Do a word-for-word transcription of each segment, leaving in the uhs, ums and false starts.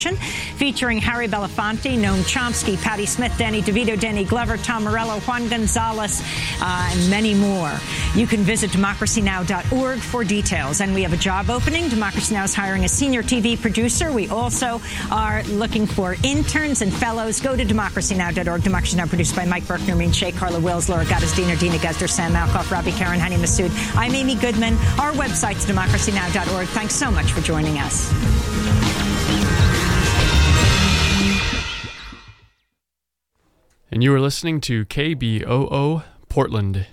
featuring Harry Belafonte, Noam Chomsky, Patti Smith, Danny DeVito, Danny Glover, Tom Morello, Juan Gonzalez, uh, and many more. You can visit democracy now dot org for details. And we have a job opening. Democracy Now! Is hiring a senior T V producer. We also are looking for interns and fellows. Go to democracy now dot org. Democracy Now! Produced by Mike Berkner, Mean Shea, Carla Wills, Laura Gaddis, Dina, Dina Guzder, Sam Malkoff, Robbie Karen, Hani Massoud. I'm Amy Goodman. Our website's democracy now dot org. Thanks so much for joining us. And you are listening to K B O O Portland.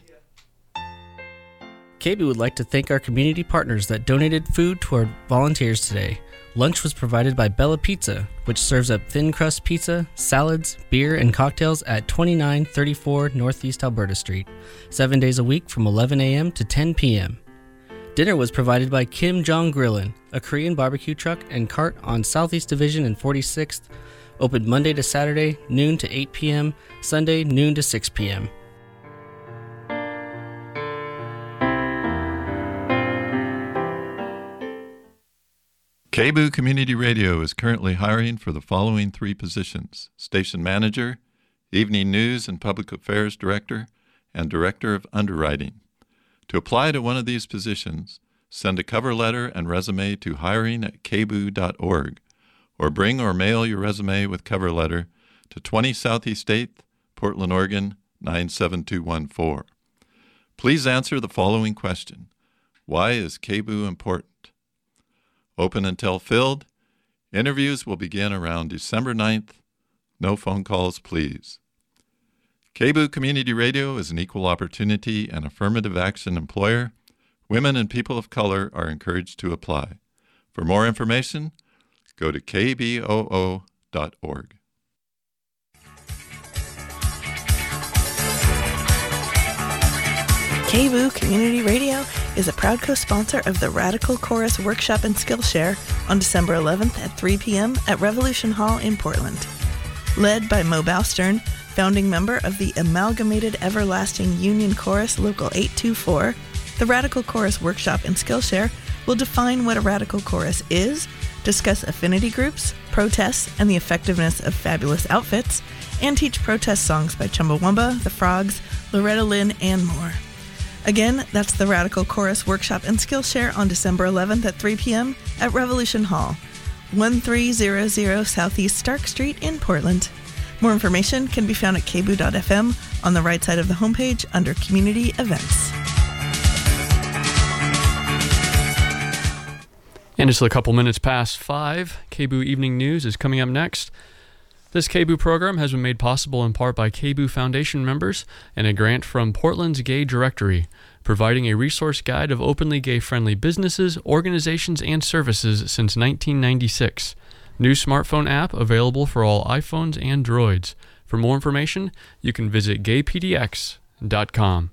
K B would like to thank our community partners that donated food to our volunteers today. Lunch was provided by Bella Pizza, which serves up thin crust pizza, salads, beer, and cocktails at twenty-nine thirty-four Northeast Alberta Street, seven days a week from eleven a.m. to ten p.m. Dinner was provided by Kim Jong Grillin, a Korean barbecue truck and cart on Southeast Division and forty-sixth, open Monday to Saturday, noon to eight p.m., Sunday, noon to six p.m. K B O O Community Radio is currently hiring for the following three positions: Station Manager, Evening News and Public Affairs Director, and Director of Underwriting. To apply to one of these positions, send a cover letter and resume to hiring at k b o o dot org. Or bring or mail your resume with cover letter to twenty Southeast eighth, Portland, Oregon, nine seven two one four. Please answer the following question: why is K B O O important? Open until filled. Interviews will begin around December ninth. No phone calls, please. K B O O Community Radio is an equal opportunity and affirmative action employer. Women and people of color are encouraged to apply. For more information, go to k b o o dot org. K B O O Community Radio is a proud co-sponsor of the Radical Chorus Workshop and Skillshare on December eleventh at three p.m. at Revolution Hall in Portland. Led by Mo Boustern, founding member of the Amalgamated Everlasting Union Chorus Local eight two four, the Radical Chorus Workshop and Skillshare will define what a radical chorus is, discuss affinity groups, protests, and the effectiveness of fabulous outfits, and teach protest songs by Chumbawamba, The Frogs, Loretta Lynn, and more. Again, that's the Radical Chorus Workshop and Skillshare on December eleventh at three p.m. at Revolution Hall, thirteen hundred Southeast Stark Street in Portland. More information can be found at k b o o dot f m on the right side of the homepage under Community Events. And it's a couple minutes past five. K B O O Evening News is coming up next. This K B O O program has been made possible in part by K B O O Foundation members and a grant from Portland's Gay Directory, providing a resource guide of openly gay-friendly businesses, organizations, and services since nineteen ninety-six. New smartphone app available for all iPhones and Droids. For more information, you can visit gay p d x dot com.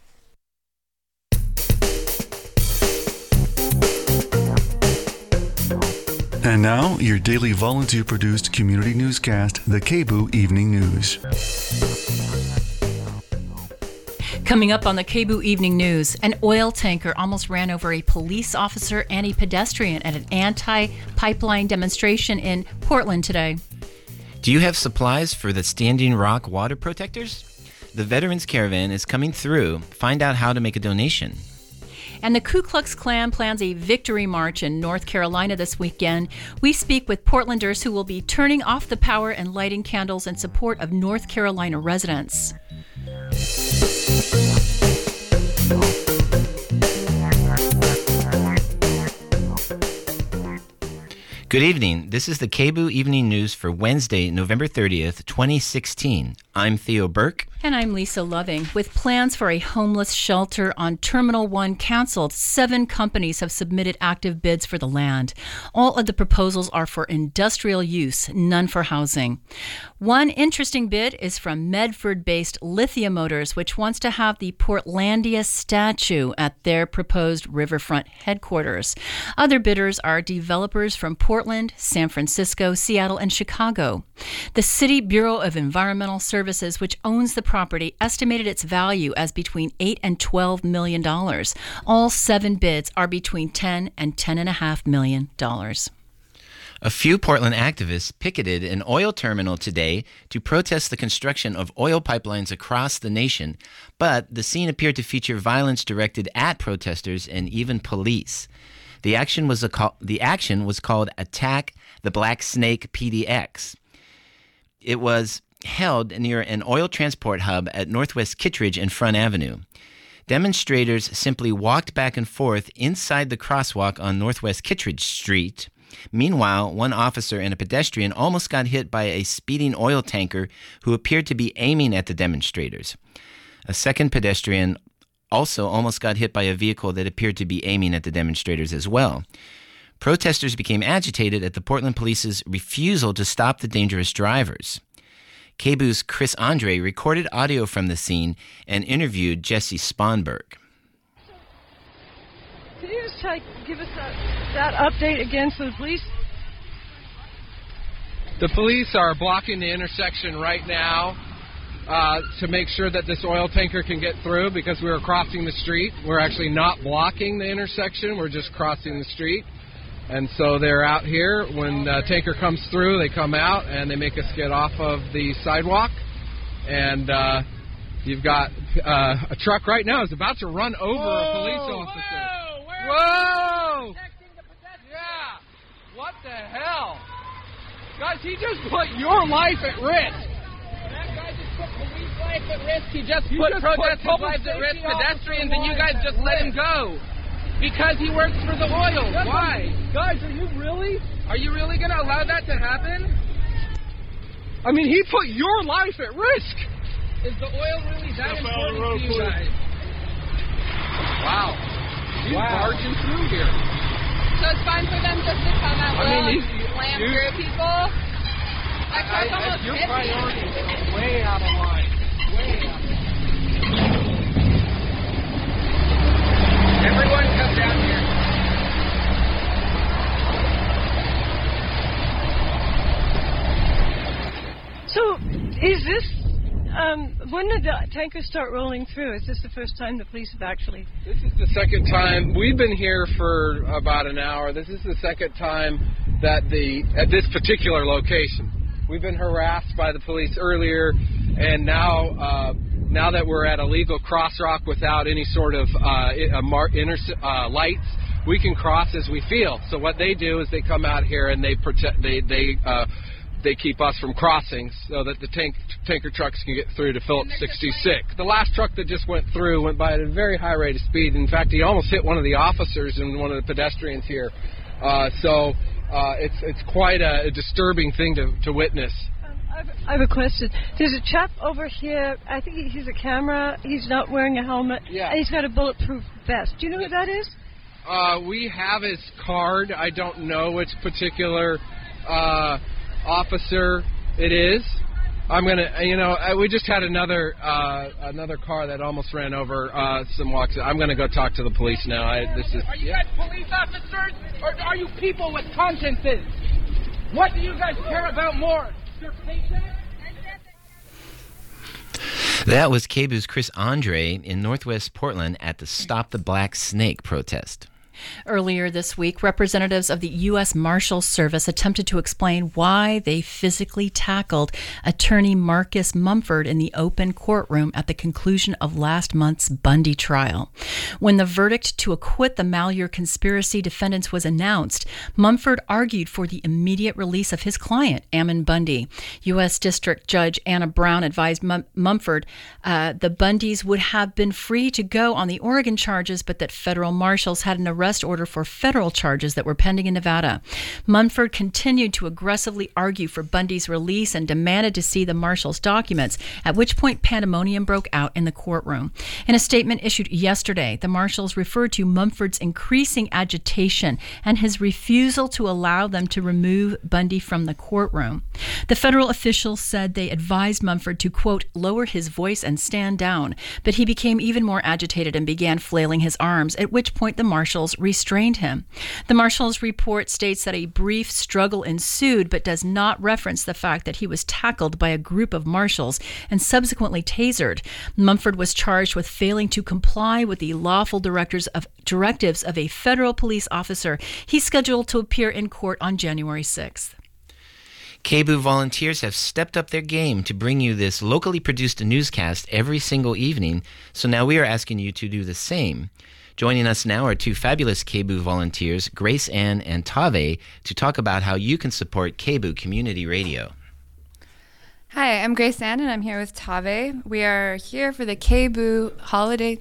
And now, your daily volunteer-produced community newscast, the K B O O Evening News. Coming up on the K B O O Evening News, an oil tanker almost ran over a police officer and a pedestrian at an anti-pipeline demonstration in Portland today. Do you have supplies for the Standing Rock water protectors? The Veterans Caravan is coming through. Find out how to make a donation. And the Ku Klux Klan plans a victory march in North Carolina this weekend. We speak with Portlanders who will be turning off the power and lighting candles in support of North Carolina residents. Good evening. This is the K B O O Evening News for Wednesday, November thirtieth, twenty sixteen. I'm Theo Burke. And I'm Lisa Loving. With plans for a homeless shelter on Terminal one canceled, seven companies have submitted active bids for the land. All of the proposals are for industrial use, none for housing. One interesting bid is from Medford-based Lithium Motors, which wants to have the Portlandia statue at their proposed riverfront headquarters. Other bidders are developers from Portland, San Francisco, Seattle, and Chicago. The City Bureau of Environmental Services, which owns the property, estimated its value as between eight and twelve million dollars. All seven bids are between ten and ten and a half million dollars. A few Portland activists picketed an oil terminal today to protest the construction of oil pipelines across the nation, but the scene appeared to feature violence directed at protesters and even police. The action was a call, the action was called Attack the Black Snake P D X. It was held near an oil transport hub at Northwest Kittredge and Front Avenue. Demonstrators simply walked back and forth inside the crosswalk on Northwest Kittredge Street. Meanwhile, one officer and a pedestrian almost got hit by a speeding oil tanker who appeared to be aiming at the demonstrators. A second pedestrian also almost got hit by a vehicle that appeared to be aiming at the demonstrators as well. Protesters became agitated at the Portland Police's refusal to stop the dangerous drivers. K B O O's Chris Andre recorded audio from the scene and interviewed Jesse Sponberg. Can you just try, give us that, that update again for the police? The police are blocking the intersection right now uh, to make sure that this oil tanker can get through because we were crossing the street. We're actually not blocking the intersection. We're just crossing the street. And so they're out here. When the tanker comes through, they come out and they make us get off of the sidewalk. And uh, you've got uh, a truck right now is about to run over whoa, a police officer. Whoa! Whoa! Yeah! What the hell? Guys, he just put your life at risk. That guy just put police life at risk. He just he put just protesters' put lives at risk, pedestrians, and you guys just let him go. Because he works for the oil. That's Why? What, guys, are you really? Are you really going to allow that to happen? I mean, he put your life at risk. Is the oil really that Step important road, to you guys? Wow. He's wow. barging through here. So it's fine for them just to come out I mean, and slam you, through people? That car's I, almost your fifty. priorities are way out of line. Way out of line. Everyone come down here. So, is this, um, when did the tankers start rolling through? Is this the first time the police have actually... This is the second time. We've been here for about an hour. This is the second time that the, at this particular location. We've been harassed by the police earlier, and now... Uh, Now that we're at a legal crosswalk without any sort of uh, a mar- inter- uh, lights, we can cross as we feel. So what they do is they come out here and they protect, they they uh, they keep us from crossing so that the tank tanker trucks can get through to Phillips sixty-six. The last truck that just went through went by at a very high rate of speed. In fact, he almost hit one of the officers and one of the pedestrians here. Uh, so uh, it's it's quite a, a disturbing thing to, to witness. I have a question. There's a chap over here, I think he's a camera, he's not wearing a helmet, yeah. and he's got a bulletproof vest. Do you know who that is? Uh, we have his card. I don't know which particular uh, officer it is. I'm going to, you know, we just had another uh, another car that almost ran over uh, some walks. I'm going to go talk to the police now. I, this is. Are you yeah. guys police officers, or are you people with consciences? What do you guys care about more? Your paycheck? That was K B O O's Chris Andre in Northwest Portland at the Stop the Black Snake protest. Earlier this week, representatives of the U S Marshals Service attempted to explain why they physically tackled attorney Marcus Mumford in the open courtroom at the conclusion of last month's Bundy trial. When the verdict to acquit the Malheur conspiracy defendants was announced, Mumford argued for the immediate release of his client, Ammon Bundy. U S District Judge Anna Brown advised Mum- Mumford uh, the Bundys would have been free to go on the Oregon charges, but that federal marshals had an arrest order for federal charges that were pending in Nevada. Mumford continued to aggressively argue for Bundy's release and demanded to see the marshals' documents, at which point pandemonium broke out in the courtroom. In a statement issued yesterday, the marshals referred to Mumford's increasing agitation and his refusal to allow them to remove Bundy from the courtroom. The federal officials said they advised Mumford to, quote, lower his voice and stand down, but he became even more agitated and began flailing his arms, at which point the marshals restrained him. The marshal's report states that a brief struggle ensued, but does not reference the fact that he was tackled by a group of marshals and subsequently tasered. Mumford was charged with failing to comply with the lawful directives of, directives of a federal police officer. He's scheduled to appear in court on January sixth. K B O O volunteers have stepped up their game to bring you this locally produced newscast every single evening, so now we are asking you to do the same. Joining us now are two fabulous K B O O volunteers, Grace Ann and Tave, to talk about how you can support K B O O Community Radio. Hi, I'm Grace Ann, and I'm here with Tave. We are here for the K B O O holiday,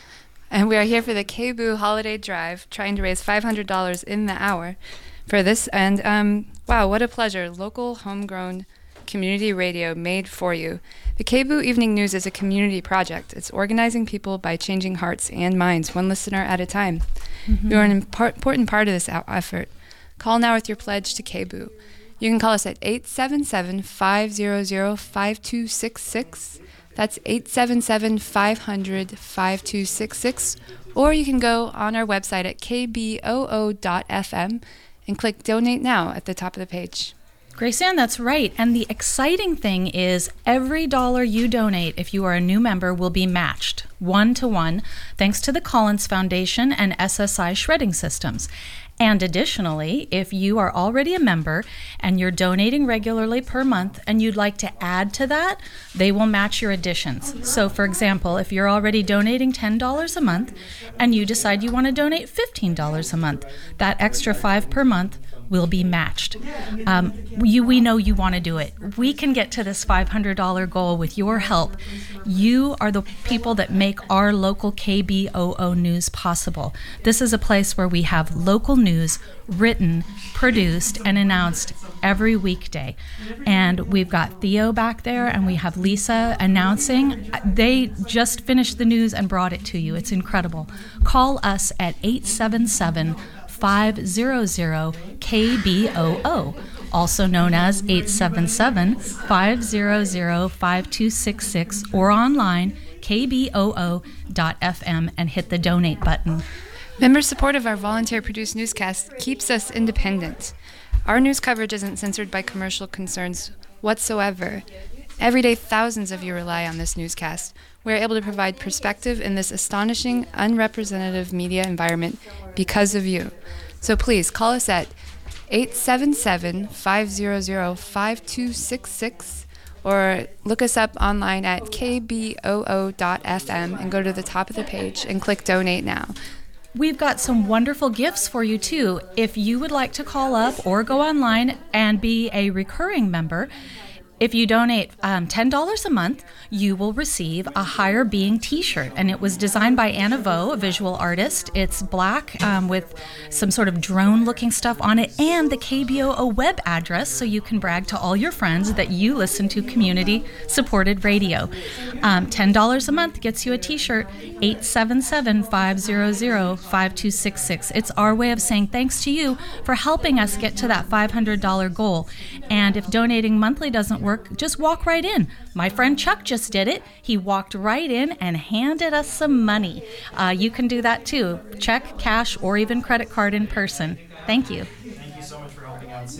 and we are here for the K B O O holiday drive, trying to raise five hundred dollars in the hour for this. And um, wow, what a pleasure! Local, homegrown community radio made for you. The K B O O Evening News is a community project. It's organizing people by changing hearts and minds, one listener at a time. Mm-hmm. You are an impor- important part of this effort. Call now with your pledge to K B O O. You can call us at eight seven seven, five hundred, five two six six. That's eight seven seven, five hundred, five two six six. Or you can go on our website at k b o o dot f m and click Donate Now at the top of the page. Grace Ann, that's right. And the exciting thing is every dollar you donate, if you are a new member, will be matched one to one, thanks to the Collins Foundation and S S I Shredding Systems. And additionally, if you are already a member and you're donating regularly per month and you'd like to add to that, they will match your additions. So for example, if you're already donating ten dollars a month and you decide you want to donate fifteen dollars a month, that extra five per month will be matched. Um, you, we know you want to do it. We can get to this five hundred dollars goal with your help. You are the people that make our local K B O O news possible. This is a place where we have local news written, produced, and announced every weekday. And we've got Theo back there, and we have Lisa announcing. They just finished the news and brought it to you. It's incredible. Call us at eight seven seven, five hundred, K B O O, also known as eight seven seven, five hundred, five two six six, or online, k b o o dot f m, and hit the donate button. Member support of our volunteer-produced newscast keeps us independent. Our news coverage isn't censored by commercial concerns whatsoever. Every day, thousands of you rely on this newscast. We're able to provide perspective in this astonishing, unrepresentative media environment because of you. So please call us at eight seven seven, five hundred, five two six six or look us up online at k b o o dot f m and go to the top of the page and click Donate Now. We've got some wonderful gifts for you, too. If you would like to call up or go online and be a recurring member, if you donate um, ten dollars a month, you will receive a Higher Being t-shirt. And it was designed by Anna Vo, a visual artist. It's black um, with some sort of drone-looking stuff on it and the K B O O web address, so you can brag to all your friends that you listen to community-supported radio. Um, ten dollars a month gets you a t-shirt, eight seven seven, five hundred, five two six six. It's our way of saying thanks to you for helping us get to that five hundred dollars goal. And if donating monthly doesn't work, just walk right in. My friend Chuck just did it. He walked right in and handed us some money. Uh, you can do that too. Check, cash, or even credit card in person. Thank you. Thank you so much for helping out.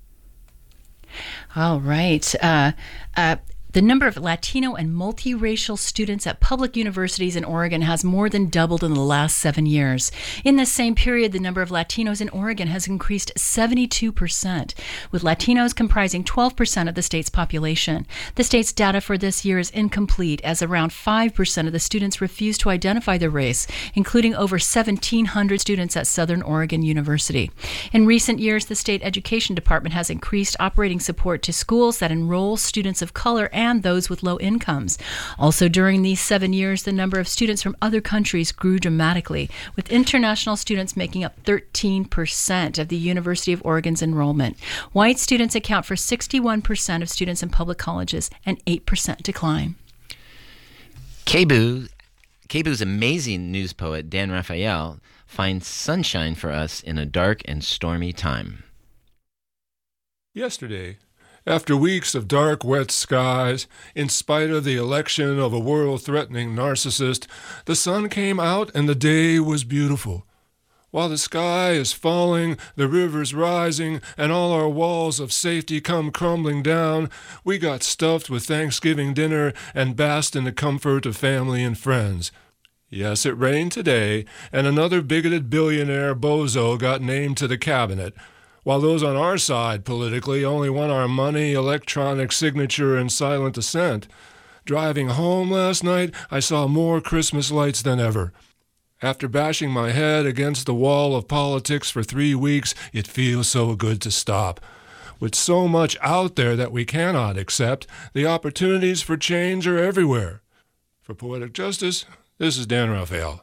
All right. Uh, uh, The number of Latino and multiracial students at public universities in Oregon has more than doubled in the last seven years. In this same period, the number of Latinos in Oregon has increased seventy-two percent, with Latinos comprising twelve percent of the state's population. The state's data for this year is incomplete, as around five percent of the students refuse to identify their race, including over seventeen hundred students at Southern Oregon University. In recent years, the state education department has increased operating support to schools that enroll students of color and those with low incomes. Also, during these seven years, the number of students from other countries grew dramatically, with international students making up thirteen percent of the University of Oregon's enrollment. White students account for sixty-one percent of students in public colleges, an eight percent decline. K B O O, K B O O's amazing news poet, Dan Raphael, finds sunshine for us in a dark and stormy time. Yesterday, after weeks of dark, wet skies, in spite of the election of a world-threatening narcissist, the sun came out and the day was beautiful. While the sky is falling, the river's rising, and all our walls of safety come crumbling down, we got stuffed with Thanksgiving dinner and basked in the comfort of family and friends. Yes, it rained today, and another bigoted billionaire bozo got named to the cabinet, while those on our side politically only want our money, electronic signature, and silent assent. Driving home last night, I saw more Christmas lights than ever. After bashing my head against the wall of politics for three weeks, it feels so good to stop. With so much out there that we cannot accept, the opportunities for change are everywhere. For Poetic Justice, this is Dan Raphael.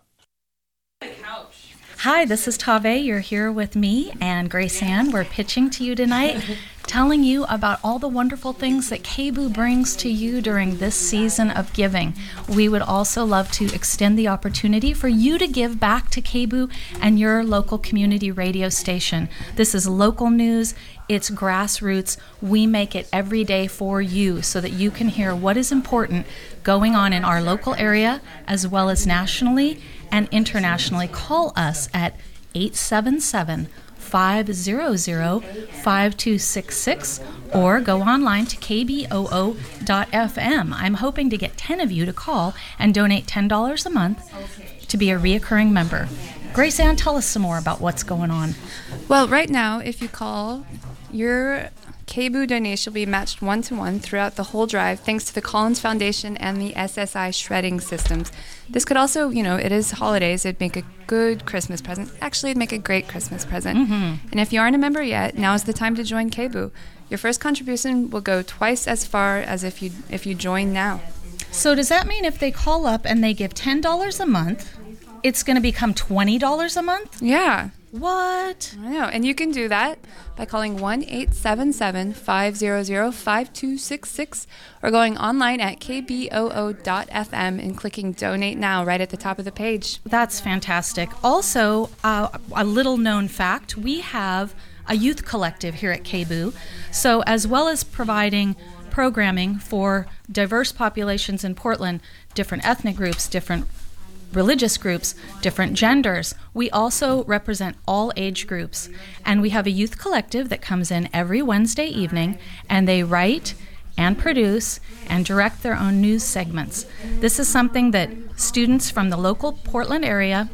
Hi, this is Tave. You're here with me and Grace Ann. We're pitching to you tonight, telling you about all the wonderful things that K B O O brings to you during this season of giving. We would also love to extend the opportunity for you to give back to K B O O and your local community radio station. This is local news. It's grassroots. We make it every day for you so that you can hear what is important going on in our local area as well as nationally and internationally. Call us at eight seven seven, five hundred, five two six six or go online to k b o o dot f m. I'm hoping to get ten of you to call and donate ten dollars a month to be a reoccurring member. Grace Ann, tell us some more about what's going on. Well, right now, if you call, your K B O O donation will be matched one-to-one throughout the whole drive thanks to the Collins Foundation and the S S I shredding systems. This could also, you know, it is holidays. It'd make a good Christmas present. Actually, it'd make a great Christmas present. Mm-hmm. And if you aren't a member yet, now is the time to join K B O O. Your first contribution will go twice as far as if you if you join now. So does that mean if they call up and they give ten dollars a month, it's going to become twenty dollars a month? Yeah. What? I know. And you can do that by calling one eight seven seven, five hundred, five two six six or going online at k b o o dot f m and clicking Donate Now right at the top of the page. That's fantastic. Also, uh, a little known fact, we have a youth collective here at K B O O. So as well as providing programming for diverse populations in Portland, different ethnic groups, different religious groups, different genders. We also represent all age groups. And we have a youth collective that comes in every Wednesday evening, and they write and produce and direct their own news segments. This is something that students from the local Portland area,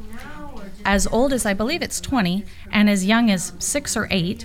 as old as I believe it's twenty, and as young as six or eight,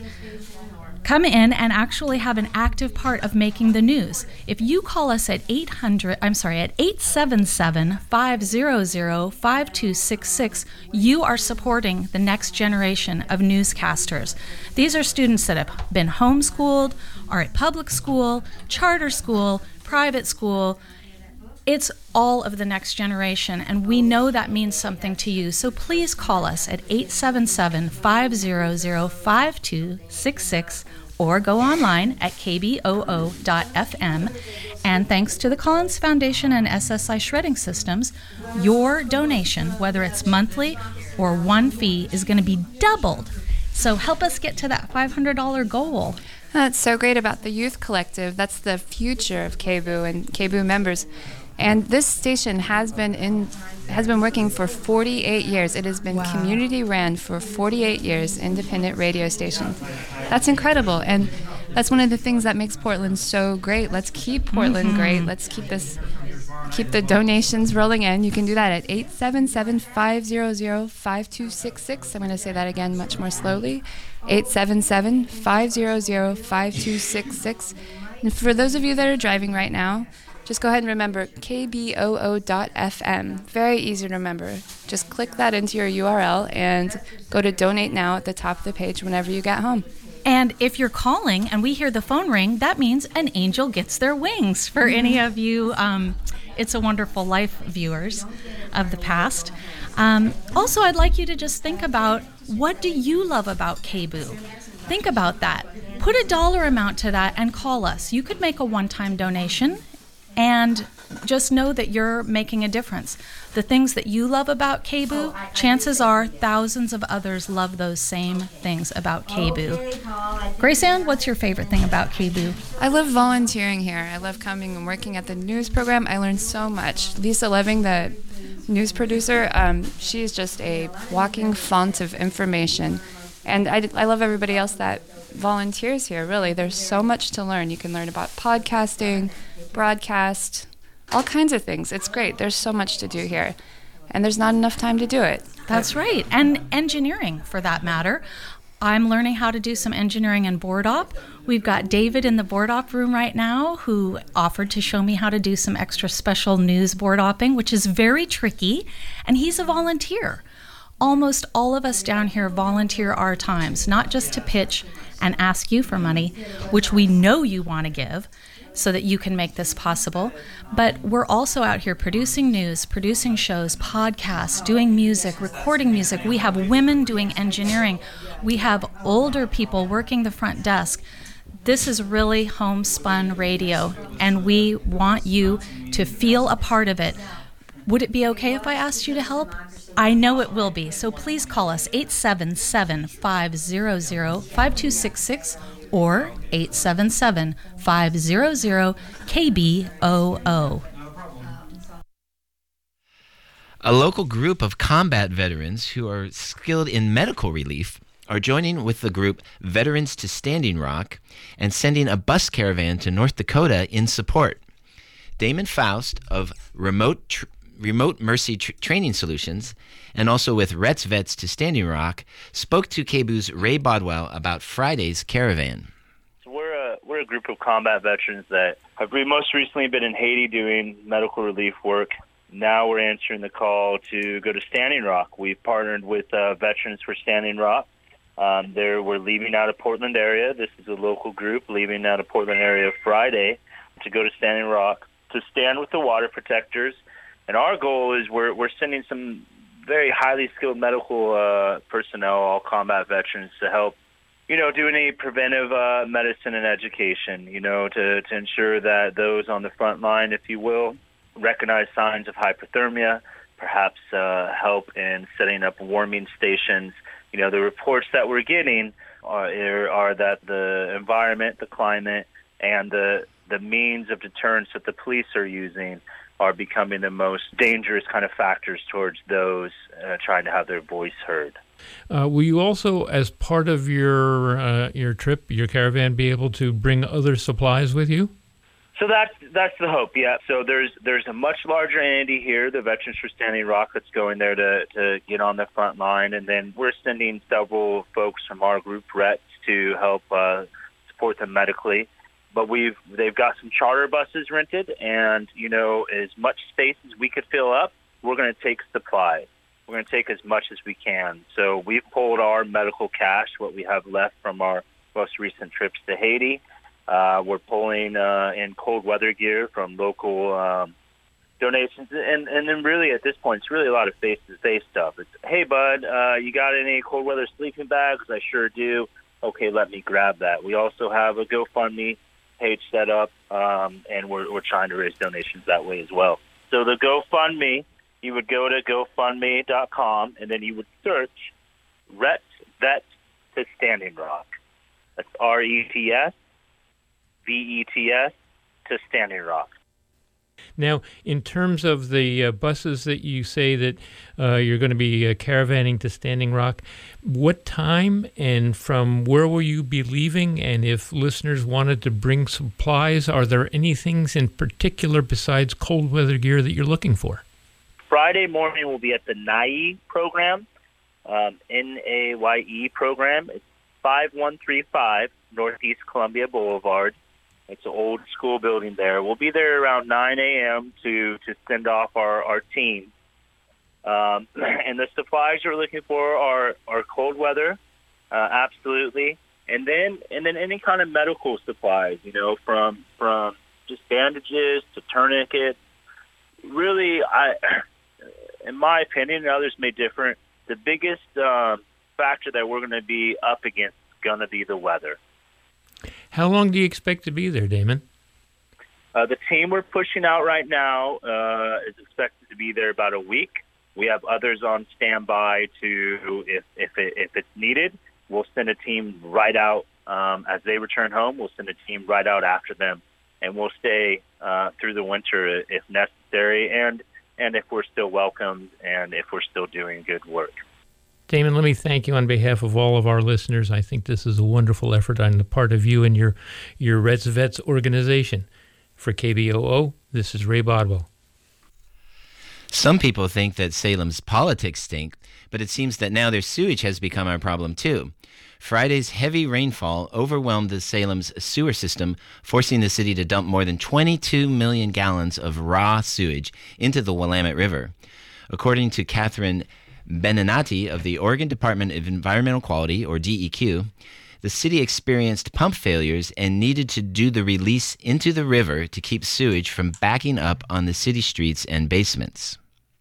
come in and actually have an active part of making the news. If you call us at eight hundred, I'm sorry, at eight seven seven, five hundred, five two six six, you are supporting the next generation of newscasters. These are students that have been homeschooled, are at public school, charter school, private school. It's all of the next generation, and we know that means something to you. So please call us at eight seven seven, five hundred, five two six six or go online at k b o o dot f m. And thanks to the Collins Foundation and S S I Shredding Systems, your donation, whether it's monthly or one fee, is going to be doubled. So help us get to that five hundred dollars goal. That's so great about the Youth Collective. That's the future of K B O O and K B O O members. And this station has been in has been working for forty-eight years. It has been wow. community ran for forty-eight years, independent radio station. That's incredible. And that's one of the things that makes Portland so great. Let's keep Portland mm-hmm. great. Let's keep this keep the donations rolling in. You can do that at eight seven seven, five hundred, five two six six. I'm going to say that again much more slowly. eight seven seven, five hundred, five two six six. And for those of you that are driving right now, just go ahead and remember k b o o dot f m. Very easy to remember. Just click that into your U R L and go to Donate Now at the top of the page whenever you get home. And if you're calling and we hear the phone ring, that means an angel gets their wings. For mm-hmm. any of you um, It's a Wonderful Life viewers of the past. Um, also, I'd like you to just think about, what do you love about K B O O? Think about that. Put a dollar amount to that and call us. You could make a one-time donation and just know that you're making a difference. The things that you love about K B O O, chances are thousands of others love those same things about K B O O. Grace Ann, what's your favorite thing about K B O O? I love volunteering here. I love coming and working at the news program. I learned so much. Lisa Loving, the news producer. Um, she's just a walking font of information. And I, I love everybody else that volunteers here, really. There's so much to learn. You can learn about podcasting, broadcast, all kinds of things. It's great. There's so much to do here. And there's not enough time to do it. That's right. And engineering, for that matter. I'm learning how to do some engineering and board op. We've got David in the board op room right now who offered to show me how to do some extra special news board opping, which is very tricky, and he's a volunteer. Almost all of us down here volunteer our times, not just to pitch and ask you for money, which we know you want to give, so that you can make this possible. But we're also out here producing news, producing shows, podcasts, doing music, recording music. We have women doing engineering. We have older people working the front desk. This is really homespun radio, and we want you to feel a part of it. Would it be okay if I asked you to help? I know it will be. So please call us eight seven seven, five zero zero, five two six six or eight seven seven, five zero zero, K B O O. A local group of combat veterans who are skilled in medical relief are joining with the group Veterans to Standing Rock and sending a bus caravan to North Dakota in support. Damon Faust of Remote Tr- Remote Mercy Tr- Training Solutions, and also with Rets Vets to Standing Rock, spoke to K B O's Ray Bodwell about Friday's caravan. So we're a, we're a group of combat veterans that have most recently been in Haiti doing medical relief work. Now we're answering the call to go to Standing Rock. We've partnered with uh, Veterans for Standing Rock. Um, there, we're leaving out of Portland area. This is a local group leaving out of Portland area Friday to go to Standing Rock to stand with the water protectors. And our goal is we're we're sending some very highly skilled medical uh, personnel, all combat veterans, to help, you know, do any preventive uh, medicine and education, you know, to, to ensure that those on the front line, if you will, recognize signs of hypothermia, perhaps uh, help in setting up warming stations. You know, the reports that we're getting are, are that the environment, the climate, and the the means of deterrence that the police are using are becoming the most dangerous kind of factors towards those uh, trying to have their voice heard. Uh, will you also, as part of your uh, your trip, your caravan, be able to bring other supplies with you? So that's that's the hope, yeah. So there's there's a much larger entity here, the Veterans for Standing Rock, that's going there to, to get on the front line, and then we're sending several folks from our group, Rets, to help uh, support them medically. But we've they've got some charter buses rented, and, you know, as much space as we could fill up, we're going to take supplies. We're going to take as much as we can. So we've pulled our medical cash, what we have left from our most recent trips to Haiti. Uh, we're pulling uh, in cold weather gear from local um, donations. And, and then really at this point, it's really a lot of face-to-face stuff. It's, hey, bud, uh, you got any cold weather sleeping bags? I sure do. Okay, let me grab that. We also have a GoFundMe page set up, um, and we're, we're trying to raise donations that way as well. So the GoFundMe, you would go to GoFundMe dot com, and then you would search Rets Vets to Standing Rock. That's R E T S V E T S to Standing Rock. Now, in terms of the uh, buses that you say that uh, you're going to be uh, caravanning to Standing Rock, what time and from where will you be leaving? And if listeners wanted to bring supplies, are there any things in particular besides cold weather gear that you're looking for? Friday morning we'll be at the N A Y E program, um, N A Y E program. It's five one three five Northeast Columbia Boulevard. It's an old school building there. We'll be there around nine a.m. to, to send off our, our team. Um, and the supplies we're looking for are, are cold weather, uh, absolutely. And then and then any kind of medical supplies, you know, from from just bandages to tourniquets. Really, I, in my opinion, and others may differ, the biggest um, factor that we're going to be up against is going to be the weather. How long do you expect to be there, Damon? Uh, the team we're pushing out right now uh, is expected to be there about a week. We have others on standby to, if if, it, if it's needed, we'll send a team right out um, as they return home. We'll send a team right out after them, and we'll stay uh, through the winter if necessary. And and if we're still welcomed and if we're still doing good work. Damon, let me thank you on behalf of all of our listeners. I think this is a wonderful effort on the part of you and your, your Reds Vets organization. For K B O O, this is Ray Bodwell. Some people think that Salem's politics stink, but it seems that now their sewage has become our problem too. Friday's heavy rainfall overwhelmed the Salem's sewer system, forcing the city to dump more than twenty-two million gallons of raw sewage into the Willamette River. According to Catherine Beninati of the Oregon Department of Environmental Quality, or D E Q, the city experienced pump failures and needed to do the release into the river to keep sewage from backing up on the city streets and basements.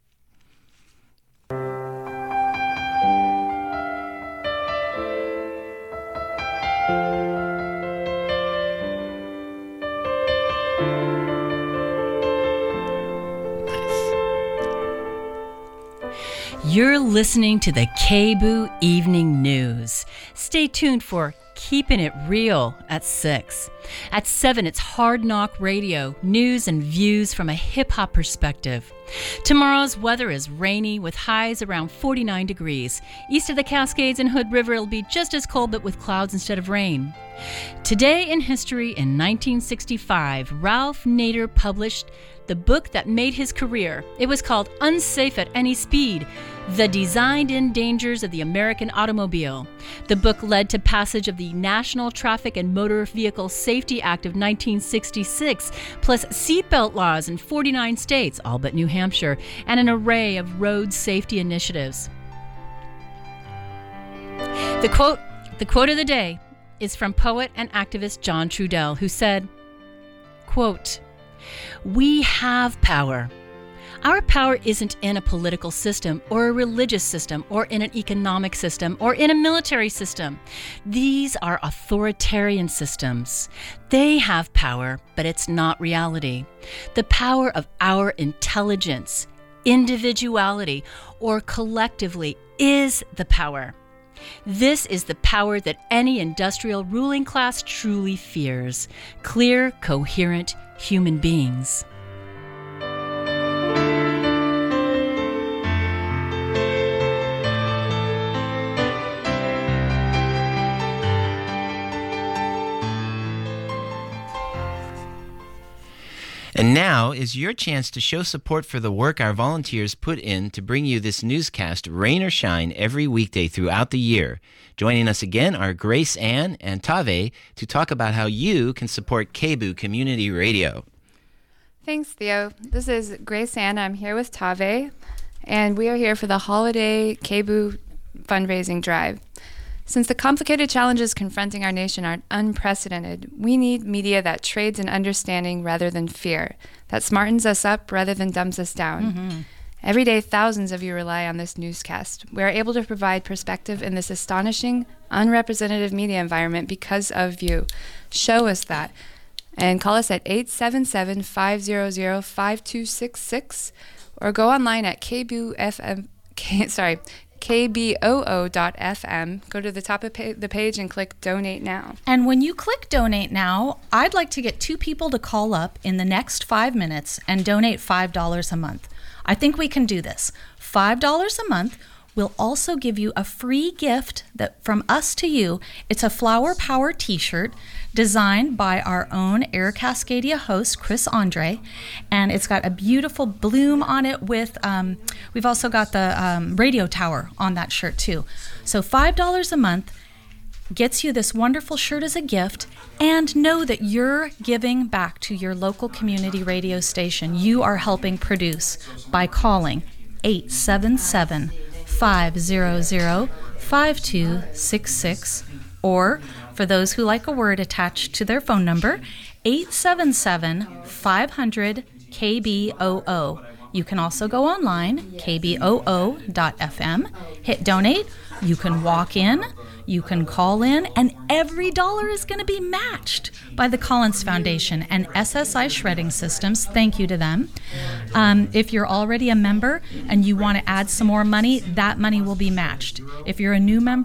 You're listening to the K B O O Evening News. Stay tuned for Keeping It Real at six. At seven, it's Hard Knock Radio, news and views from a hip-hop perspective. Tomorrow's weather is rainy with highs around forty-nine degrees. East of the Cascades and Hood River, it'll be just as cold but with clouds instead of rain. Today in history, in nineteen sixty-five, Ralph Nader published the book that made his career. It was called Unsafe at Any Speed: The Designed-In Dangers of the American Automobile. The book led to passage of the National Traffic and Motor Vehicle Safety Act of nineteen sixty-six, plus seatbelt laws in forty-nine states, all but New Hampshire, and an array of road safety initiatives. The quote, the quote of the day is from poet and activist John Trudell, who said, quote, "We have power. Our power isn't in a political system or a religious system or in an economic system or in a military system. These are authoritarian systems. They have power, but it's not reality. The power of our intelligence, individuality, or collectively is the power. This is the power that any industrial ruling class truly fears: clear, coherent human beings." And now is your chance to show support for the work our volunteers put in to bring you this newscast, rain or shine, every weekday throughout the year. Joining us again are Grace Ann and Tave to talk about how you can support K B O O Community Radio. Thanks, Theo. This is Grace Ann. I'm here with Tave, and we are here for the holiday K B O O fundraising drive. Since the complicated challenges confronting our nation are unprecedented, we need media that trades in understanding rather than fear, that smartens us up rather than dumbs us down. Mm-hmm. Every day, thousands of you rely on this newscast. We are able to provide perspective in this astonishing, unrepresentative media environment because of you. Show us that. And call us at eight seven seven, five zero zero, five two six six or go online at K B O O F M, K, sorry, K B O O dot F M. Go to the top of pa- the page and click Donate Now. And when you click Donate Now, I'd like to get two people to call up in the next five minutes and donate five dollars a month. I think we can do this. five dollars a month will also give you a free gift that from us to you. It's a Flower Power t-shirt designed by our own Air Cascadia host, Chris Andre, and it's got a beautiful bloom on it with, um, we've also got the um, radio tower on that shirt too. So five dollars a month gets you this wonderful shirt as a gift, and know that you're giving back to your local community radio station. You are helping produce by calling eight seven seven, five zero zero, five two six six, or for those who like a word attached to their phone number, eight seven seven, five hundred, K B O O. You can also go online, K B O O dot F M, hit donate. You can walk in, you can call in, and every dollar is going to be matched by the Collins Foundation and S S I Shredding Systems. Thank you to them. Um, if you're already a member and you want to add some more money, that money will be matched. If you're a new member,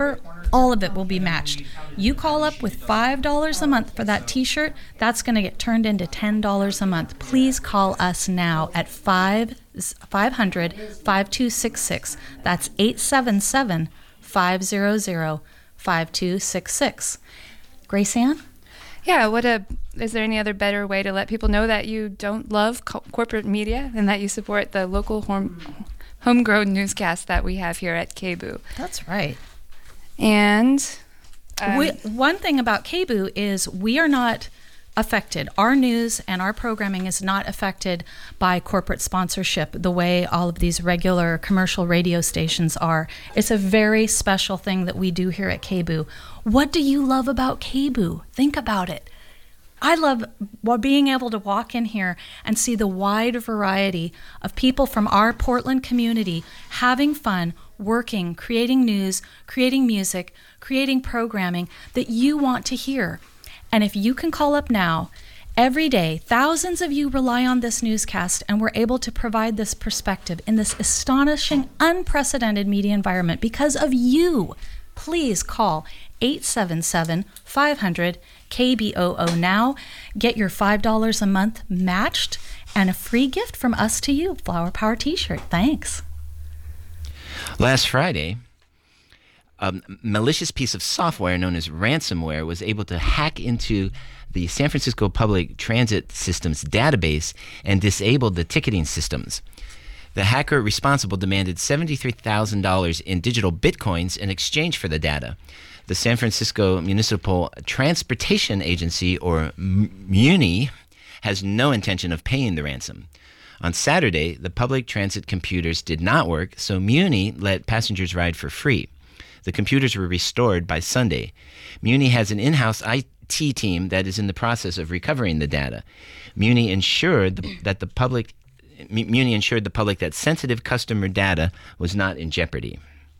all of it will be matched. You call up with five dollars a month for that t-shirt, that's going to get turned into ten dollars a month. Please call us now at five hundred, five two six six. That's eight seven seven, five hundred, five two six six. Grace Ann? Yeah, what a is there any other better way to let people know that you don't love co- corporate media and that you support the local home, homegrown newscast that we have here at K B U? That's right. And um, we, one thing about K B U is we are not affected. Our news and our programming is not affected by corporate sponsorship the way all of these regular commercial radio stations are. It's a very special thing that we do here at K B U. What do you love about K B U? Think about it. I love being able to walk in here and see the wide variety of people from our Portland community having fun, working, creating news, creating music, creating programming that you want to hear. And if you can call up now, every day, thousands of you rely on this newscast, and we're able to provide this perspective in this astonishing, unprecedented media environment because of you. Please call eight seven seven, five hundred, K B O O now. Get your five dollars a month matched and a free gift from us to you, Flower Power t-shirt. Thanks. Last Friday, a malicious piece of software known as ransomware was able to hack into the San Francisco Public Transit System's database and disable the ticketing systems. The hacker responsible demanded seventy-three thousand dollars in digital bitcoins in exchange for the data. The San Francisco Municipal Transportation Agency, or MUNI, has no intention of paying the ransom. On Saturday, the public transit computers did not work, so MUNI let passengers ride for free. The computers were restored by Sunday. MUNI has an in-house I T team that is in the process of recovering the data. MUNI ensured the, that the public MUNI ensured the public that sensitive customer data was not in jeopardy.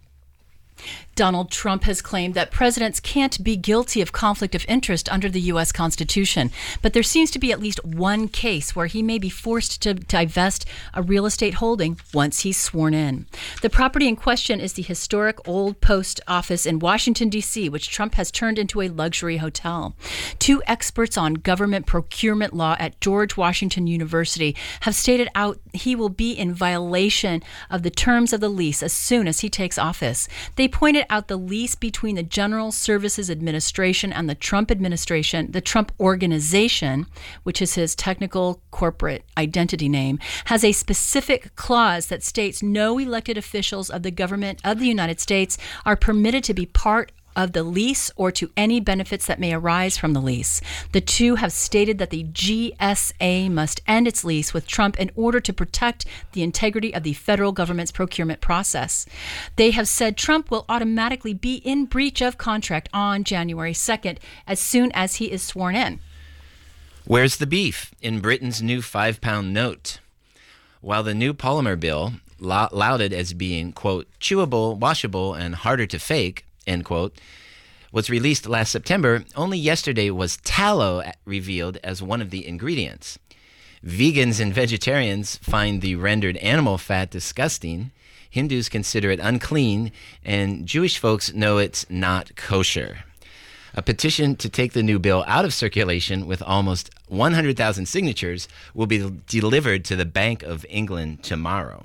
Donald Trump has claimed that presidents can't be guilty of conflict of interest under the U S Constitution, but there seems to be at least one case where he may be forced to divest a real estate holding once he's sworn in. The property in question is the historic old post office in Washington, D C, which Trump has turned into a luxury hotel. Two experts on government procurement law at George Washington University have stated out he will be in violation of the terms of the lease as soon as he takes office. They pointed out the lease between the General Services Administration and the Trump administration, the Trump Organization, which is his technical corporate identity name, has a specific clause that states no elected officials of the government of the United States are permitted to be part of the lease or to any benefits that may arise from the lease. The two have stated that the G S A must end its lease with Trump in order to protect the integrity of the federal government's procurement process. They have said Trump will automatically be in breach of contract on January second as soon as he is sworn in. Where's the beef in Britain's new five-pound note? While the new polymer bill, lauded as being, quote, chewable, washable, and harder to fake, end quote, was released last September, only yesterday was tallow revealed as one of the ingredients. Vegans and vegetarians find the rendered animal fat disgusting, Hindus consider it unclean, and Jewish folks know it's not kosher. A petition to take the new bill out of circulation with almost one hundred thousand signatures will be delivered to the Bank of England tomorrow.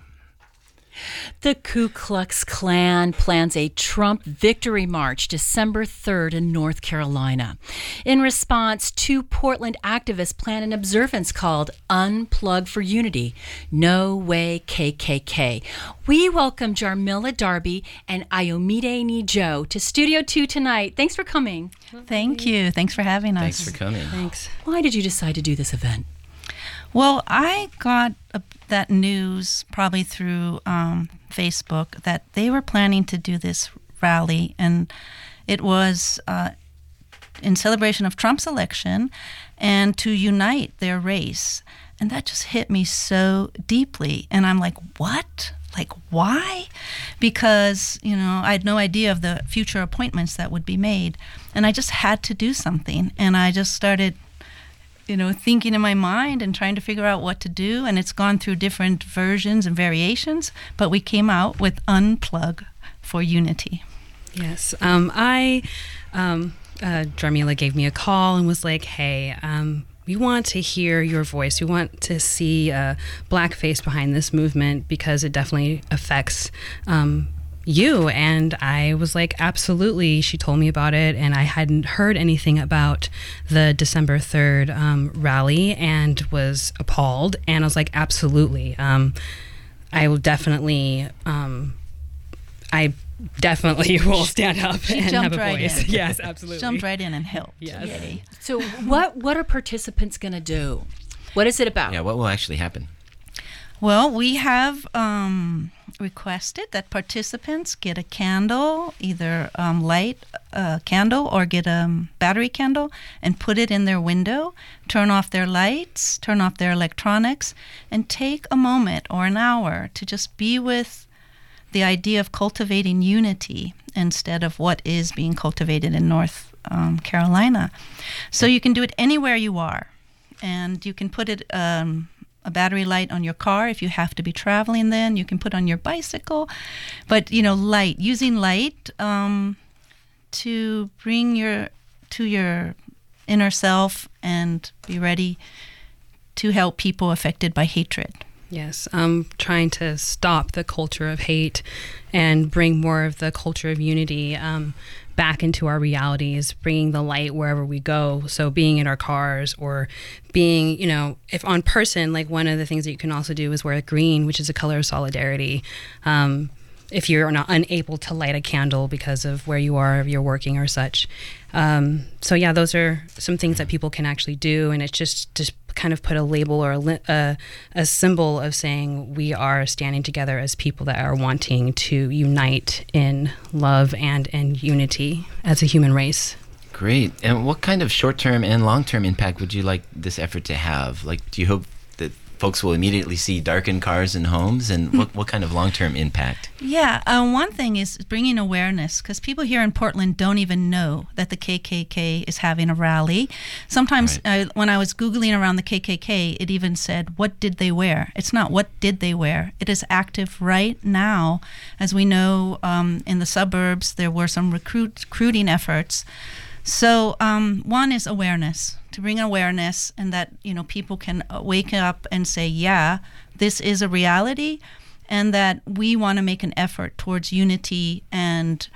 The Ku Klux Klan plans a Trump victory march December third in North Carolina. In response, two Portland activists plan an observance called Unplug for Unity. No Way K K K. We welcome Jarmila Darby and Ayomide Nijo to Studio two tonight. Thanks for coming. Thank you. Thanks for having us. Thanks for coming. Thanks. Why did you decide to do this event? Well, I got a, that news probably through um, Facebook that they were planning to do this rally, and it was uh, in celebration of Trump's election and to unite their race. And that just hit me so deeply. And I'm like, what? Like, why? Because, you know, I had no idea of the future appointments that would be made. And I just had to do something. And I just started, you know, thinking in my mind and trying to figure out what to do. And it's gone through different versions and variations. But we came out with Unplug for Unity. Yes. Um, I, um, uh, Dharmila gave me a call and was like, hey, um, we want to hear your voice. We want to see a black face behind this movement because it definitely affects um, you. And I was like, absolutely. She told me about it, and I hadn't heard anything about the December third um, rally and was appalled. And I was like, absolutely. Um, I will definitely, um, I definitely will stand up She and jumped have a right voice. in. Yes, absolutely. She jumped right in and helped. Yes. Yay. So what what are participants going to do? What is it about? Yeah, what will actually happen? Well, we have um, requested that participants get a candle, either um, light a candle or get a battery candle and put it in their window, turn off their lights, turn off their electronics, and take a moment or an hour to just be with the idea of cultivating unity instead of what is being cultivated in North um, Carolina. So you can do it anywhere you are, and you can put it um, a battery light on your car if you have to be traveling. Then you can put on your bicycle, but you know, light using light um, to bring your to your inner self and be ready to help people affected by hatred. Yes, um, trying to stop the culture of hate and bring more of the culture of unity um, back into our realities, bringing the light wherever we go. So being in our cars or being, you know, if on person, like one of the things that you can also do is wear green, which is a color of solidarity. Um, if you're not unable to light a candle because of where you are, if you're working or such. Um, so yeah, those are some things that people can actually do, and it's just just kind of put a label or a, li- a, a symbol of saying we are standing together as people that are wanting to unite in love and in unity as a human race. Great. And what kind of short-term and long-term impact would you like this effort to have? Like, do you hope that folks will immediately see darkened cars and homes, and what, what kind of long-term impact? Yeah, uh, one thing is bringing awareness, because people here in Portland don't even know that the K K K is having a rally. Sometimes right. uh, when I was Googling around the K K K, it even said, what did they wear? It's not what did they wear. It is active right now. As we know, um, in the suburbs, there were some recruit, recruiting efforts. So um, one is awareness, to bring awareness, and that, you know, people can wake up and say, yeah, this is a reality, and that we want to make an effort towards unity and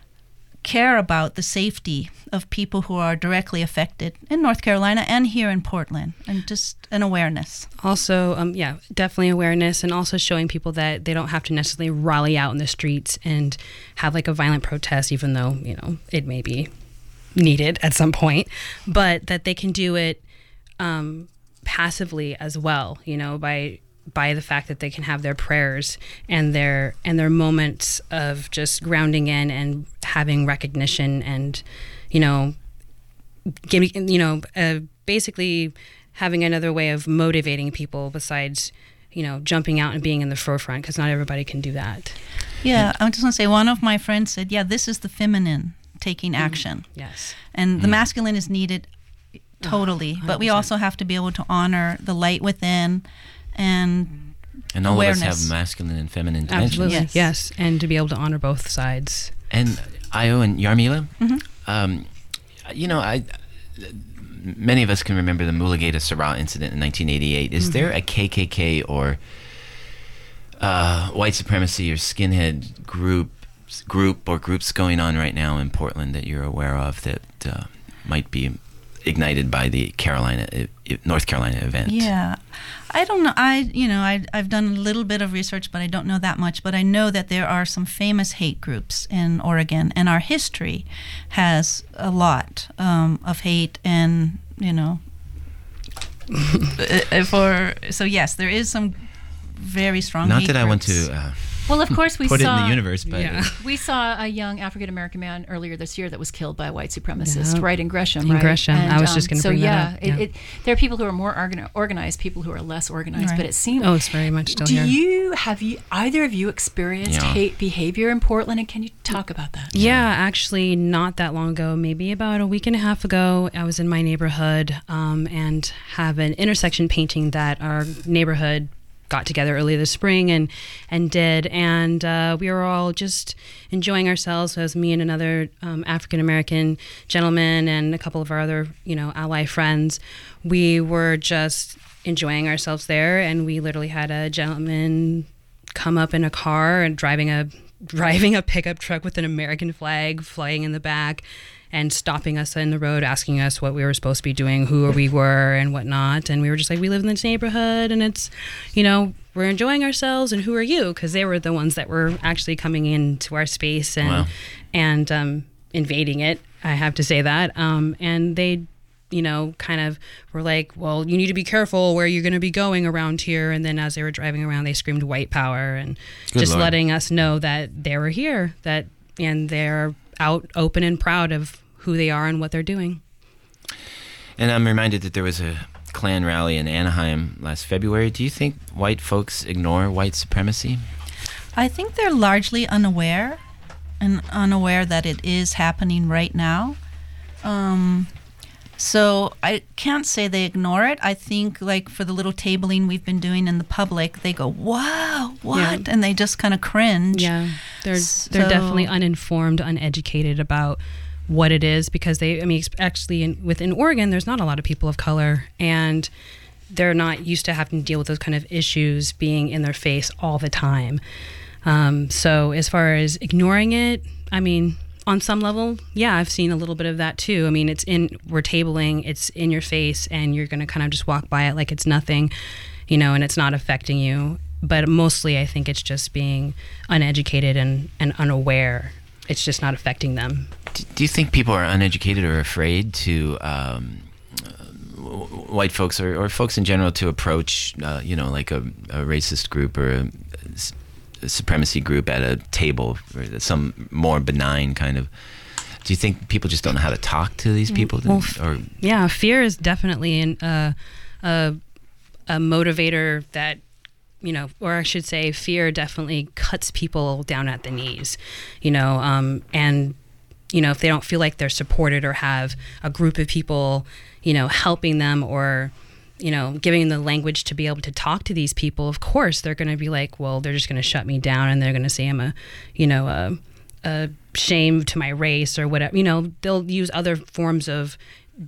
care about the safety of people who are directly affected in North Carolina and here in Portland, and just an awareness. Also, um, yeah, definitely awareness, and also showing people that they don't have to necessarily rally out in the streets and have like a violent protest, even though, you know, it may be needed at some point, but that they can do it um, passively as well, you know, by by the fact that they can have their prayers and their and their moments of just grounding in and having recognition and, you know, giving, you know, uh, basically having another way of motivating people besides, you know, jumping out and being in the forefront, because not everybody can do that. Yeah, I just want to say, one of my friends said, yeah, this is the feminine taking action. Mm, yes. And the masculine is needed totally, oh, but we also have to be able to honor the light within and And all awareness. of us have masculine and feminine dimensions. Absolutely, yes. yes. And to be able to honor both sides. And Io and Dharmila, mm-hmm. um, you know, I many of us can remember the Mulugeta Sorrel incident in nineteen eighty-eight. Is mm-hmm. there a K K K or uh, white supremacy or skinhead group group or groups going on right now in Portland that you're aware of that uh, might be ignited by the Carolina, North Carolina event? Yeah, I don't know. I, you know, I, I've done a little bit of research, but I don't know that much. But I know that there are some famous hate groups in Oregon, and our history has a lot um, of hate, and you know, for so yes, there is some very strong. Not hate that I want groups. to. Uh, Well, of course, we put saw it in the universe, but yeah. we saw a young African American man earlier this year that was killed by a white supremacist, yeah. right in Gresham. In right? Gresham, and, I was um, just going to so bring yeah, that up. Yeah, it, it, there are people who are more organ- organized, people who are less organized. Right. But it seems. Oh, it's very much still do here. Do you have you either of you experienced Yeah. hate behavior in Portland, and can you talk about that? Yeah, actually, not that long ago, maybe about a week and a half ago, I was in my neighborhood um, and have an intersection painting that our neighborhood got together early this spring and and did, and uh, we were all just enjoying ourselves. So it was me and another um, African American gentleman and a couple of our other, you know, ally friends. We were just enjoying ourselves there, and we literally had a gentleman come up in a car and driving a driving a pickup truck with an American flag flying in the back, and stopping us in the road, asking us what we were supposed to be doing, who we were, and whatnot. And we were just like, we live in this neighborhood, and it's, you know, we're enjoying ourselves, and who are you? Because they were the ones that were actually coming into our space and Wow. and um, invading it. I have to say that. Um, and they, you know, kind of were like, well, you need to be careful where you're going to be going around here. And then as they were driving around, they screamed white power, and Good just Lord. letting us know that they were here, that and they're out open and proud of who they are and what they're doing. And I'm reminded that there was a Klan rally in Anaheim last February. Do you think white folks ignore white supremacy? I think they're largely unaware and unaware that it is happening right now. Um, so I can't say they ignore it. I think, like, for the little tabling we've been doing in the public, they go, wow, what? Yeah. And they just kind of cringe. Yeah, they're So- they're definitely uninformed, uneducated about what it is, because they, I mean, actually in, within Oregon, there's not a lot of people of color, and they're not used to having to deal with those kind of issues being in their face all the time. Um, so as far as ignoring it, I mean, on some level, yeah, I've seen a little bit of that too. I mean, it's in, we're tabling, it's in your face, and you're going to kind of just walk by it like it's nothing, you know, and it's not affecting you. But mostly I think it's just being uneducated and, and unaware. It's just not affecting them. Do you think people are uneducated or afraid to, um, w- white folks or, or folks in general, to approach, uh, you know, like a, a racist group or a, a supremacy group at a table, or some more benign kind of? Do you think people just don't know how to talk to these people? Well, or yeah, fear is definitely an, uh, a, a motivator that, you know, or I should say fear definitely cuts people down at the knees, you know, um, and, you know, if they don't feel like they're supported or have a group of people, you know, helping them or, you know, giving them the language to be able to talk to these people, of course, they're going to be like, well, they're just going to shut me down, and they're going to say I'm a, you know, a, a shame to my race or whatever. You know, they'll use other forms of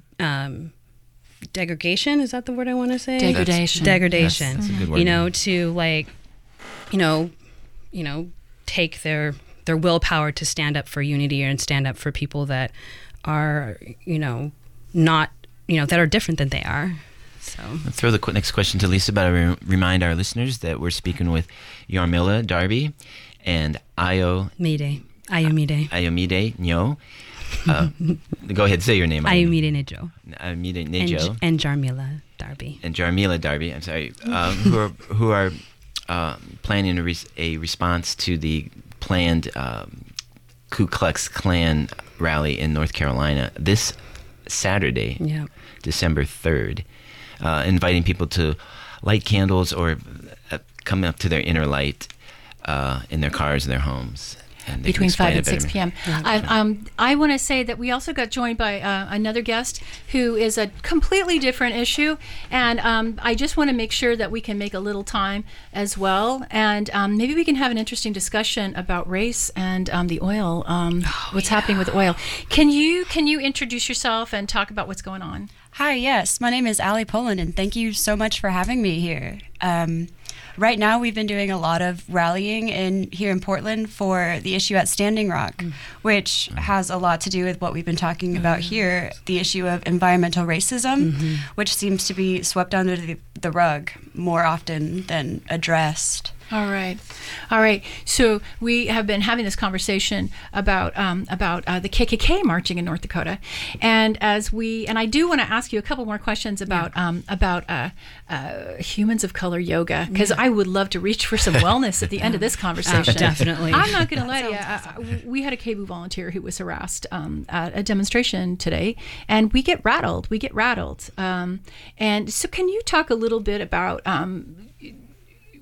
um, degradation. Is that the word I want to say? Degradation. That's, degradation. That's, that's a good word. You know, to like, you know, you know, take their their willpower to stand up for unity and stand up for people that are, you know, not, you know, that are different than they are. So I'll throw the qu- next question to Lisa, but I re- remind our listeners that we're speaking with Yarmila Darby and Ayo Mide, Ayomide, Ayomide Nyo. Uh, go ahead, say your name. Ayomide Nejo. Ayomide And, Nejo. and Jarmila Darby. And Jarmila Darby, I'm sorry, um, who are who are uh, planning a, re- a response to the planned um, Ku Klux Klan rally in North Carolina this Saturday, Yeah. December third, uh, inviting people to light candles or uh, come up to their inner light uh, in their cars and their homes. And they can Between explain five it and better six than me. p.m. I, um, I want to say that we also got joined by uh, another guest who is a completely different issue, and um, I just want to make sure that we can make a little time as well, and um, maybe we can have an interesting discussion about race and um, the oil, um, Oh, what's happening with oil. Can you can you introduce yourself and talk about what's going on? Hi, yes, my name is Allie Poland, and thank you so much for having me here. Um, right now, we've been doing a lot of rallying in here in Portland for the issue at Standing Rock, mm. which has a lot to do with what we've been talking about mm-hmm. here, the issue of environmental racism, mm-hmm. which seems to be swept under the, the rug more often than addressed. All right, all right. So we have been having this conversation about um, about uh, the K K K marching in North Dakota, and as we and I do want to ask you a couple more questions about yeah. um, about uh, uh, humans of color yoga, because yeah. I would love to reach for some wellness at the end of this conversation. Uh, definitely. I'm not going to lie to you. Uh, we had a K B U volunteer who was harassed um, at a demonstration today, and we get rattled. We get rattled. Um, and so, can you talk a little bit about? Um,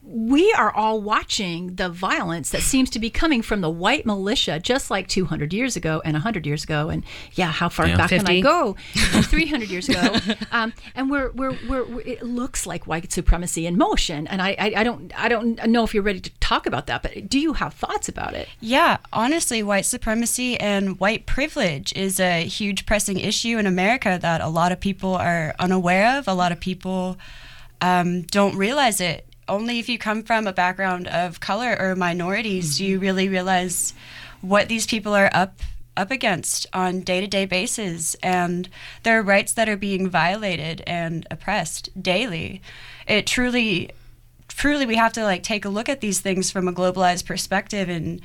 we are all watching the violence that seems to be coming from the white militia, just like two hundred years ago and one hundred years ago. And yeah, how far Yeah. back can I fifty go? three hundred years ago. Um, and we're, we're, we're, we're, it looks like white supremacy in motion. And I, I, I don't, I don't know if you're ready to talk about that, but do you have thoughts about it? Yeah, honestly, white supremacy and white privilege is a huge pressing issue in America that a lot of people are unaware of. A lot of people um, don't realize it. Only if you come from a background of color or minorities mm-hmm. do you really realize what these people are up up against on day-to-day basis, and their rights that are being violated and oppressed daily. It truly, truly, we have to like take a look at these things from a globalized perspective and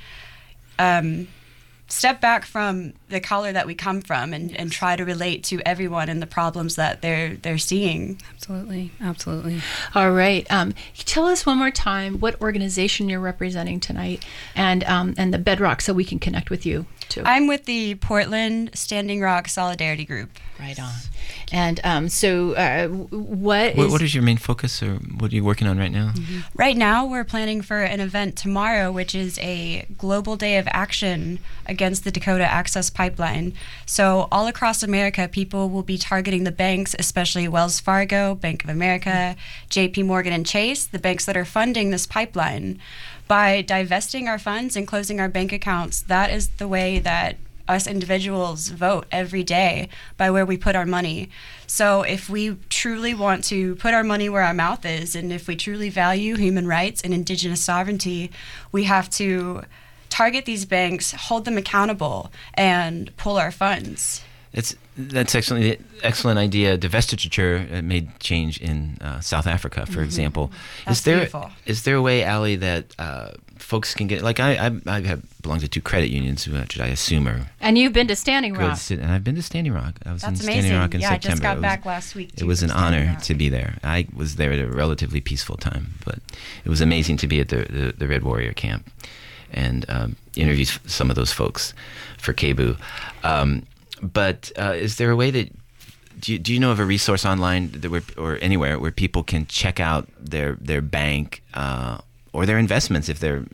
um, step back from the color that we come from and, and try to relate to everyone and the problems that they're they're seeing. Absolutely, absolutely. All right. Um, tell us one more time what organization you're representing tonight, and um, and the Bedrock, so we can connect with you too. I'm with the Portland Standing Rock Solidarity Group. Right on. And um, so, uh, what, What, is, what is your main focus, or what are you working on right now? Mm-hmm. Right now, we're planning for an event tomorrow, which is a global day of action against the Dakota Access Pipeline. So all across America, people will be targeting the banks, especially Wells Fargo, Bank of America, J P Morgan, and Chase, the banks that are funding this pipeline. By divesting our funds and closing our bank accounts, that is the way that us individuals vote every day, by where we put our money. So if we truly want to put our money where our mouth is, and if we truly value human rights and indigenous sovereignty, we have to target these banks, hold them accountable, and pull our funds. It's that's excellent. Excellent idea. Divestiture uh, made change in uh, South Africa, for Mm-hmm. example. That's is there beautiful. is there a way, Ali, that uh, folks can get, like I I, I have belonged to two credit unions, which I assume are and you've been to Standing good. Rock. sit- And I've been to Standing Rock. I was That's in Standing amazing. Rock in Yeah, I just September. got It was- back last week, It too, was from an Standing honor Rock. to be there. I was there at a relatively peaceful time, but it was amazing to be at the the, the Red Warrior camp and um, interview s- some of those folks for K B U. Um, but uh, is there a way that do you, do you know of a resource online that where, or anywhere where people can check out their their bank uh, or their investments if they're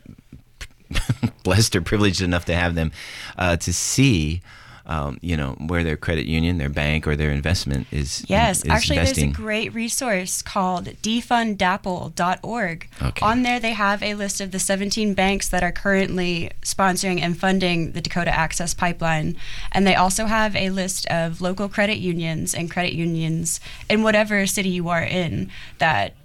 blessed or privileged enough to have them, uh, to see um, you know, where their credit union, their bank, or their investment is Yes, is actually investing? there's a great resource called defund dapple dot org. Okay. On there they have a list of the seventeen banks that are currently sponsoring and funding the Dakota Access Pipeline. And they also have a list of local credit unions and credit unions in whatever city you are in that